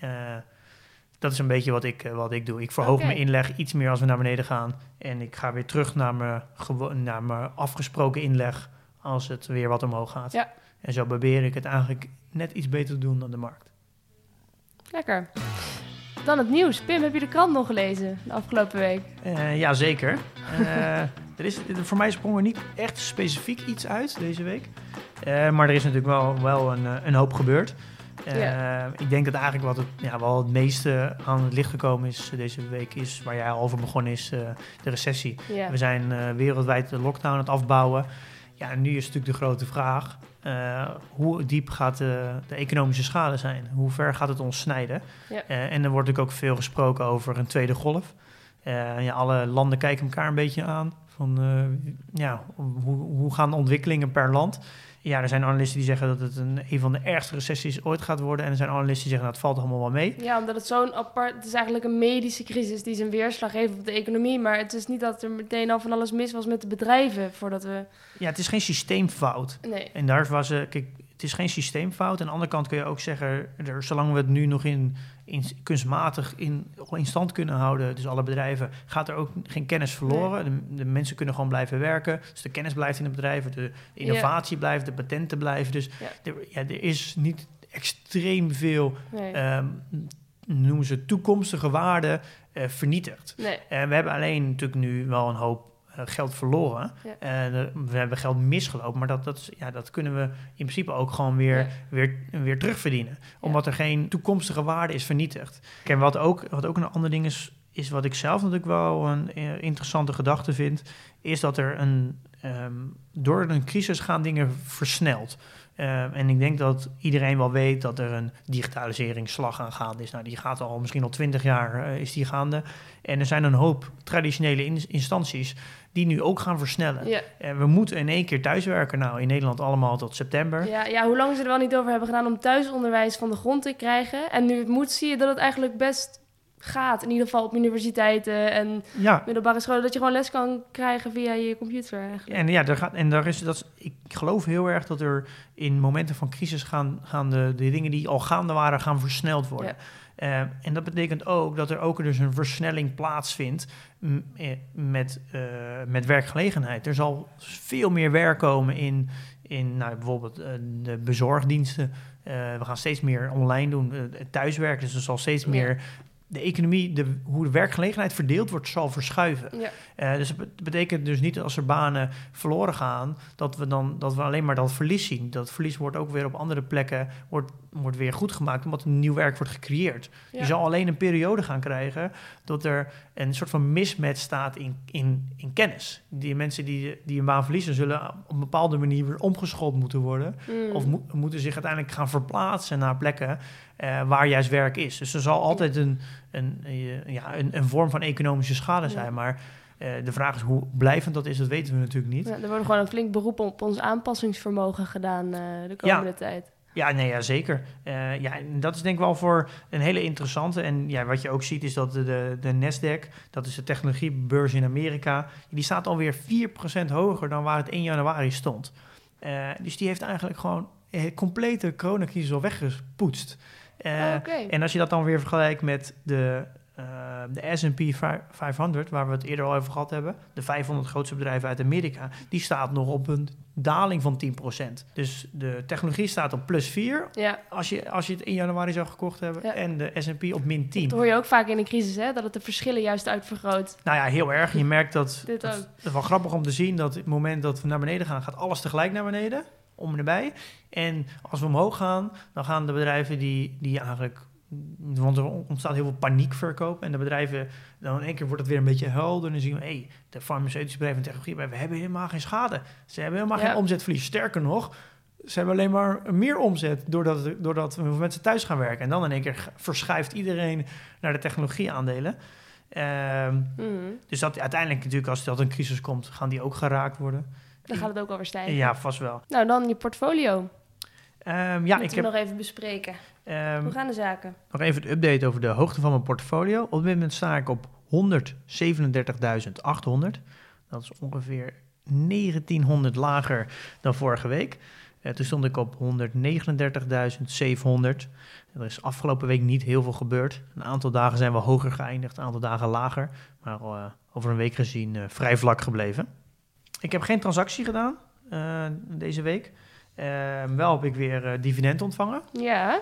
Dat is een beetje wat ik doe. Ik verhoog mijn inleg iets meer als we naar beneden gaan. En ik ga weer terug naar mijn afgesproken inleg als het weer wat omhoog gaat. Ja. En zo probeer ik het eigenlijk net iets beter te doen dan de markt. Lekker. Dan het nieuws. Pim, heb je de krant nog gelezen de afgelopen week? Ja, zeker. Voor mij sprong er niet echt specifiek iets uit deze week. Maar er is natuurlijk wel een hoop gebeurd. Ik denk dat eigenlijk wel het meeste aan het licht gekomen is deze week, is waar jij al over begonnen is, de recessie. Ja. We zijn wereldwijd de lockdown aan het afbouwen. Ja, en nu is natuurlijk de grote vraag, hoe diep gaat de economische schade zijn? Hoe ver gaat het ons snijden? Ja. En er wordt natuurlijk ook veel gesproken over een tweede golf. Alle landen kijken elkaar een beetje aan. Van, hoe gaan de ontwikkelingen per land? Ja, er zijn analisten die zeggen dat het een van de ergste recessies ooit gaat worden. En er zijn analisten die zeggen dat het valt allemaal wel mee. Ja, omdat het het is eigenlijk een medische crisis die zijn weerslag heeft op de economie. Maar het is niet dat er meteen al van alles mis was met de bedrijven voordat we... Ja, het is geen systeemfout. Nee. En daar was kijk, het is geen systeemfout. Aan de andere kant kun je ook zeggen, zolang we het nu nog kunstmatig in stand kunnen houden, dus alle bedrijven, gaat er ook geen kennis verloren. Nee. De mensen kunnen gewoon blijven werken. Dus de kennis blijft in het bedrijf, de innovatie blijft, de patenten blijven. Dus er is niet extreem veel, noemen ze toekomstige waarde, vernietigd. Nee. We hebben alleen natuurlijk nu wel een hoop geld verloren. Ja. We hebben geld misgelopen, maar dat kunnen we in principe ook gewoon weer terugverdienen. Omdat er geen toekomstige waarde is vernietigd. En wat ook een ander ding is wat ik zelf natuurlijk wel een interessante gedachte vind, is dat er door een crisis gaan dingen versneld. En ik denk dat iedereen wel weet dat er een digitaliseringsslag aan gaande is. Nou, die gaat misschien al 20 jaar is die gaande. En er zijn een hoop traditionele instanties die nu ook gaan versnellen. Ja. We moeten in één keer thuiswerken. Nou, in Nederland allemaal tot september. Ja, hoe lang ze er wel niet over hebben gedaan om thuisonderwijs van de grond te krijgen. En nu het moet, zie je dat het eigenlijk best gaat. In ieder geval op universiteiten en middelbare scholen. Dat je gewoon les kan krijgen via je computer eigenlijk. Ik geloof heel erg dat er in momenten van crisis gaan de dingen die al gaande waren, gaan versneld worden. Ja. En dat betekent ook dat er ook dus een versnelling plaatsvindt met werkgelegenheid. Er zal veel meer werk komen in bijvoorbeeld de bezorgdiensten. We gaan steeds meer online doen, thuiswerken. Dus er zal steeds meer de economie, hoe de werkgelegenheid verdeeld wordt, zal verschuiven. Ja. Dus dat betekent dus niet dat als er banen verloren gaan, dat we alleen maar dat verlies zien. Dat verlies wordt ook weer op andere plekken wordt weer goed gemaakt, omdat een nieuw werk wordt gecreëerd. Ja. Je zal alleen een periode gaan krijgen dat er een soort van mismatch staat in kennis. Die mensen die een baan verliezen, zullen op een bepaalde manier weer omgeschoold moeten worden. Of moeten zich uiteindelijk gaan verplaatsen naar plekken waar juist werk is. Dus er zal altijd een vorm van economische schade zijn. Maar de vraag is hoe blijvend dat is, dat weten we natuurlijk niet. Ja, er wordt gewoon een flink beroep op ons aanpassingsvermogen gedaan de komende tijd. Ja, zeker. En dat is denk ik wel voor een hele interessante. En wat je ook ziet is dat de Nasdaq, dat is de technologiebeurs in Amerika, die staat alweer 4% hoger dan waar het 1 januari stond. Dus die heeft eigenlijk gewoon een complete coronacrisis al weggepoetst. En als je dat dan weer vergelijkt met de S&P 500, waar we het eerder al over gehad hebben, de 500 grootste bedrijven uit Amerika, die staat nog op een daling van 10%. Dus de technologie staat op +4, als je het in januari zou gekocht hebben, en de S&P op -10. Dat hoor je ook vaak in een crisis, hè? Dat het de verschillen juist uitvergroot. Nou ja, heel erg. Je merkt dat het is wel grappig om te zien dat op het moment dat we naar beneden gaan, gaat alles tegelijk naar beneden, om en erbij. En als we omhoog gaan, dan gaan de bedrijven die eigenlijk, want er ontstaat heel veel paniekverkoop. En de bedrijven, dan in één keer wordt het weer een beetje helder. En dan zien we, de farmaceutische bedrijven en technologiebedrijven hebben helemaal geen schade. Ze hebben helemaal geen omzetverlies. Sterker nog, ze hebben alleen maar meer omzet doordat we mensen thuis gaan werken. En dan in één keer verschuift iedereen naar de technologieaandelen. Dus dat uiteindelijk natuurlijk, als dat een crisis komt, gaan die ook geraakt worden. Dan gaat het ook alweer stijgen. Ja, vast wel. Nou, dan je portfolio. Ik heb nog even bespreken. Hoe gaan de zaken? Nog even een update over de hoogte van mijn portfolio. Op dit moment sta ik op 137.800. Dat is ongeveer 1900 lager dan vorige week. Toen stond ik op 139.700. Er is afgelopen week niet heel veel gebeurd. Een aantal dagen zijn we hoger geëindigd, een aantal dagen lager. Maar over een week gezien vrij vlak gebleven. Ik heb geen transactie gedaan. deze week. Wel heb ik weer dividend ontvangen. Ja.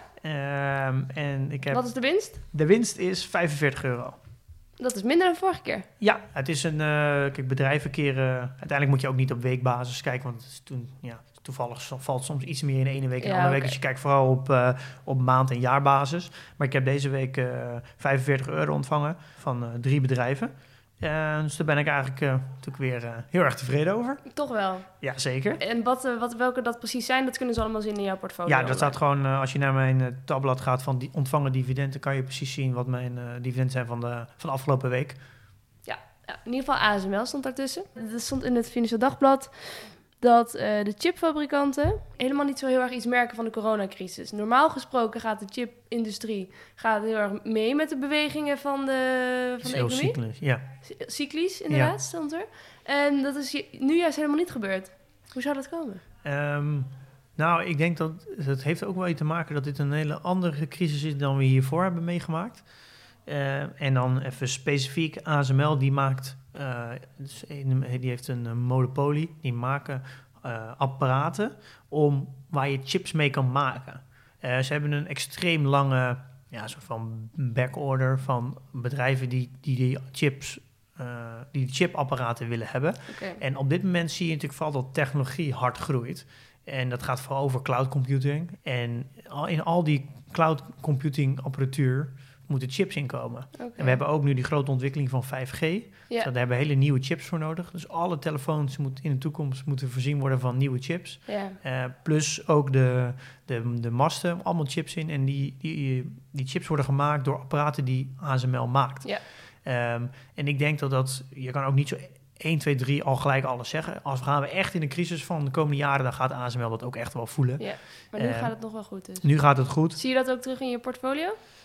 En ik heb... Wat is de winst? De winst is €45. Dat is minder dan vorige keer. Ja, het is een... kijk, bedrijven keren... Uiteindelijk moet je ook niet op weekbasis kijken, want het is toevallig valt soms iets meer in de ene week en de andere week. Dus je kijkt vooral op maand- en jaarbasis. Maar ik heb deze week €45 ontvangen van 3 bedrijven. Dus daar ben ik eigenlijk natuurlijk weer heel erg tevreden over. Toch wel? Ja, zeker. En welke dat precies zijn, dat kunnen ze allemaal zien in jouw portfolio? Ja, dat staat gewoon, als je naar mijn tabblad gaat van die ontvangen dividenden, kan je precies zien wat mijn dividenden zijn van de afgelopen week. Ja, in ieder geval ASML stond daartussen. Dat stond in het Financieel Dagblad dat de chipfabrikanten helemaal niet zo heel erg iets merken van de coronacrisis. Normaal gesproken gaat de chipindustrie heel erg mee met de bewegingen van de economie. Cyclisch, ja. Cyclisch, inderdaad, stond er. En dat is nu juist helemaal niet gebeurd. Hoe zou dat komen? Nou, ik denk dat het heeft ook wel iets te maken dat dit een hele andere crisis is dan we hiervoor hebben meegemaakt. En dan even specifiek ASML, die maakt... die heeft een monopolie. Die maken apparaten waar je chips mee kan maken. Ze hebben een extreem lange soort van backorder van bedrijven die chipapparaten willen hebben. Okay. En op dit moment zie je natuurlijk vooral dat technologie hard groeit. En dat gaat vooral over cloud computing. En in al die cloud computing apparatuur moeten chips inkomen. Okay. En we hebben ook nu die grote ontwikkeling van 5G. Ja. Dus daar hebben we hele nieuwe chips voor nodig. Dus alle telefoons in de toekomst moeten voorzien worden van nieuwe chips. Ja. Plus ook de masten, allemaal chips in. En die chips worden gemaakt door apparaten die ASML maakt. Ja. En ik denk dat je kan ook niet zo 1, 2, 3 al gelijk alles zeggen. Als gaan we echt in de crisis van de komende jaren, dan gaat ASML dat ook echt wel voelen. Ja, maar nu gaat het nog wel goed dus. Nu gaat het goed. Zie je dat ook terug in je portfolio?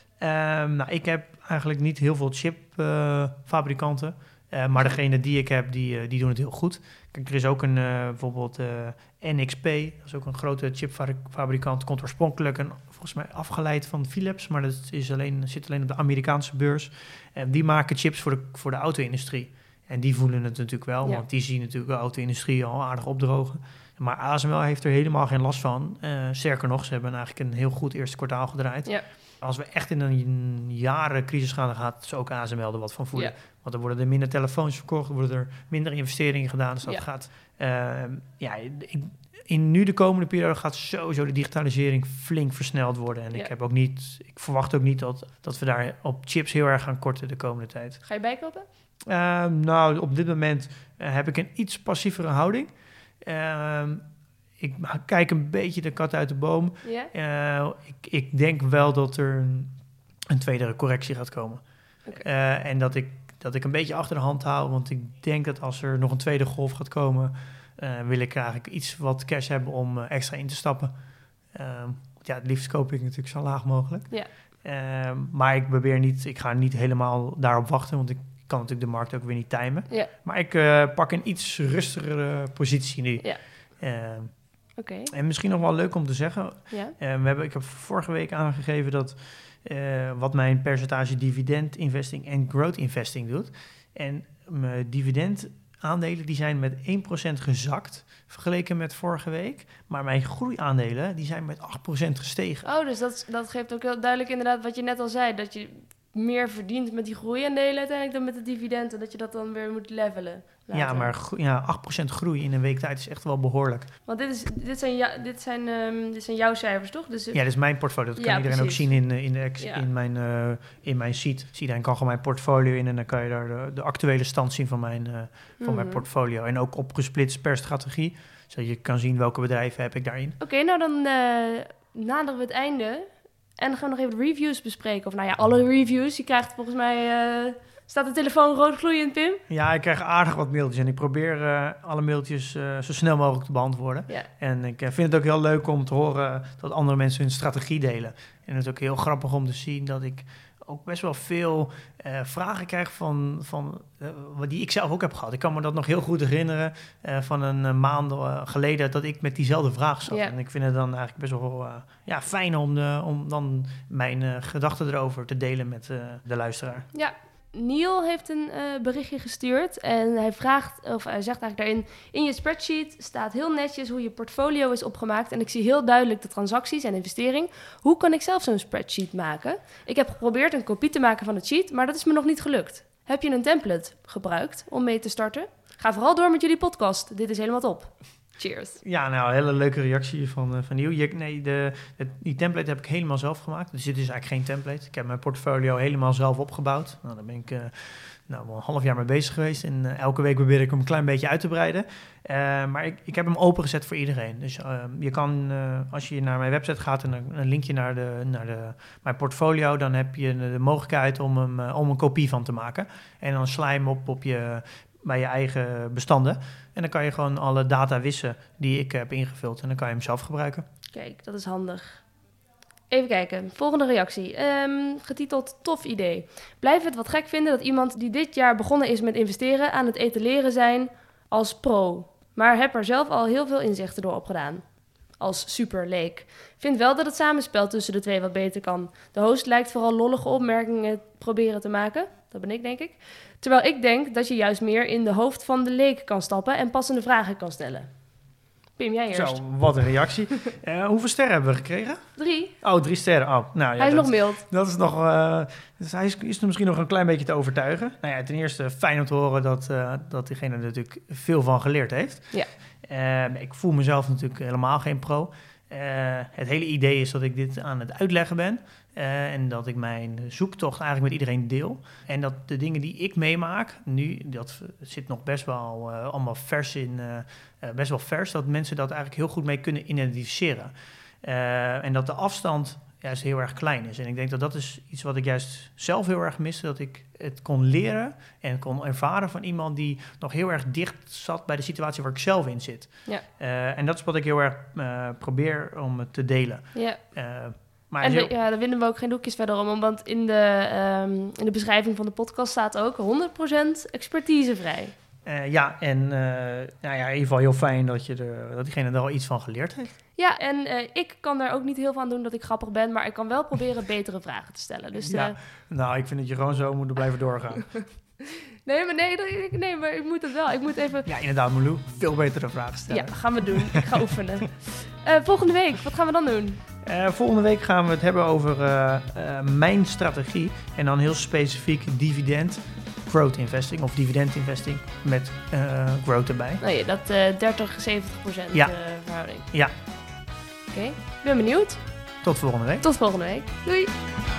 Ik heb eigenlijk niet heel veel chipfabrikanten. Maar degene die ik heb, die doen het heel goed. Kijk, er is ook bijvoorbeeld NXP. Dat is ook een grote chipfabrikant. Komt oorspronkelijk volgens mij afgeleid van Philips. Maar dat zit alleen op de Amerikaanse beurs. Die maken chips voor de auto-industrie. En die voelen het natuurlijk wel. Ja. Want die zien natuurlijk de auto-industrie al aardig opdrogen. Maar ASML heeft er helemaal geen last van. Sterker nog, ze hebben eigenlijk een heel goed eerste kwartaal gedraaid. Ja. Als we echt in een jarencrisis gaan, dan gaat ook ASML er wat van voelen. Ja. Want dan worden er minder telefoons verkocht, dan worden er minder investeringen gedaan. Dus dat gaat... nu de komende periode gaat sowieso de digitalisering flink versneld worden. En ik verwacht ook niet dat we daar op chips heel erg gaan korten de komende tijd. Ga je bijkopen? Op dit moment heb ik een iets passievere houding. Ik kijk een beetje de kat uit de boom. Yeah. Ik denk wel dat er een tweede correctie gaat komen. Okay. En dat ik een beetje achter de hand hou. Want ik denk dat als er nog een tweede golf gaat komen, wil ik eigenlijk iets wat cash hebben om extra in te stappen. Het liefst koop ik natuurlijk zo laag mogelijk. Yeah. Maar ik ga niet helemaal daarop wachten, want ik kan natuurlijk de markt ook weer niet timen. Yeah. Maar ik pak een iets rustigere positie nu. Yeah. Okay. En misschien nog wel leuk om te zeggen. Yeah. Ik heb vorige week aangegeven dat wat mijn percentage dividend investing en growth investing doet. En mijn dividendaandelen die zijn met 1% gezakt vergeleken met vorige week. Maar mijn groeiaandelen die zijn met 8% gestegen. Oh, dus dat geeft ook heel duidelijk inderdaad wat je net al zei. Dat je meer verdient met die groeiaandelen uiteindelijk dan met de dividenden. Dat je dat dan weer moet levelen. Later. Ja, maar 8% groei in een week tijd is echt wel behoorlijk. Want dit zijn jouw cijfers, toch? Dus dit is mijn portfolio. Dat kan iedereen precies ook zien in mijn sheet. Iedereen kan gewoon mijn portfolio in en dan kan je daar de actuele stand zien van mijn portfolio. En ook opgesplitst per strategie. Zodat je kan zien welke bedrijven heb ik daarin. Oké, nou dan naderen we het einde. En dan gaan we nog even de reviews bespreken. Of alle reviews. Je krijgt volgens mij... staat de telefoon rood gloeiend, Pim? Ja, ik krijg aardig wat mailtjes. En ik probeer alle mailtjes zo snel mogelijk te beantwoorden. Ja. En ik vind het ook heel leuk om te horen dat andere mensen hun strategie delen. En het is ook heel grappig om te zien dat ik ook best wel veel vragen krijg van die ik zelf ook heb gehad. Ik kan me dat nog heel goed herinneren van een maand geleden dat ik met diezelfde vraag zat. Ja. En ik vind het dan eigenlijk best wel fijn om dan mijn gedachten erover te delen met de luisteraar. Ja. Neil heeft een berichtje gestuurd en hij zegt eigenlijk daarin: in je spreadsheet staat heel netjes hoe je portfolio is opgemaakt en ik zie heel duidelijk de transacties en investering. Hoe kan ik zelf zo'n spreadsheet maken? Ik heb geprobeerd een kopie te maken van het sheet, maar dat is me nog niet gelukt. Heb je een template gebruikt om mee te starten? Ga vooral door met jullie podcast. Dit is helemaal top. Cheers. Ja, nou, een hele leuke reactie van Nieuw. Die template heb ik helemaal zelf gemaakt. Dus dit is eigenlijk geen template. Ik heb mijn portfolio helemaal zelf opgebouwd. Nou, daar ben ik wel een half jaar mee bezig geweest. En elke week probeer ik hem een klein beetje uit te breiden. Maar ik heb hem opengezet voor iedereen. Dus je kan, als je naar mijn website gaat en een linkje naar mijn portfolio, dan heb je de mogelijkheid om een kopie van te maken. En dan sla je hem op bij je eigen bestanden. En dan kan je gewoon alle data wissen die ik heb ingevuld. En dan kan je hem zelf gebruiken. Kijk, dat is handig. Even kijken, volgende reactie. Getiteld tof idee. Blijf het wat gek vinden dat iemand die dit jaar begonnen is met investeren aan het etaleren zijn als pro. Maar heb er zelf al heel veel inzichten door opgedaan. Als super leek. Vind wel dat het samenspel tussen de twee wat beter kan. De host lijkt vooral lollige opmerkingen proberen te maken. Dat ben ik, denk ik. Terwijl ik denk dat je juist meer in de hoofd van de leek kan stappen en passende vragen kan stellen. Pim, jij eerst. Zo, wat een reactie. Hoeveel sterren hebben we gekregen? 3. Oh, 3 sterren. Oh, nou, ja, hij is nog mild. Dat is nog... dus hij is er misschien nog een klein beetje te overtuigen. Nou ja, ten eerste fijn om te horen dat diegene er natuurlijk veel van geleerd heeft. Ja. Ik voel mezelf natuurlijk helemaal geen pro. Het hele idee is dat ik dit aan het uitleggen ben. En dat ik mijn zoektocht eigenlijk met iedereen deel. En dat de dingen die ik meemaak nu, dat zit nog best wel allemaal vers in. Best wel vers, dat mensen dat eigenlijk heel goed mee kunnen identificeren. En dat de afstand juist heel erg klein is. En ik denk dat dat is iets wat ik juist zelf heel erg miste. Dat ik het kon leren en kon ervaren van iemand die nog heel erg dicht zat bij de situatie waar ik zelf in zit. Ja. En dat is wat ik heel erg probeer om het te delen. Ja. Maar daar winnen we ook geen doekjes verder om. Want in de beschrijving van de podcast staat ook 100% expertisevrij. in ieder geval heel fijn dat diegene er al iets van geleerd heeft. Ja, en ik kan daar ook niet heel veel aan doen dat ik grappig ben, maar ik kan wel proberen betere vragen te stellen. Dus, nou, ik vind dat je gewoon zo moet blijven doorgaan. Nee, maar ik moet het wel. Ik moet even... Ja, inderdaad, Milou. Veel betere vragen stellen. Ja, gaan we doen. Ik ga oefenen. Volgende week, wat gaan we dan doen? Volgende week gaan we het hebben over mijn strategie. En dan heel specifiek dividend growth investing of dividend investing met growth erbij. Nou ja, dat 30-70% verhouding. Ja. Oké, ik ben benieuwd. Tot volgende week. Doei.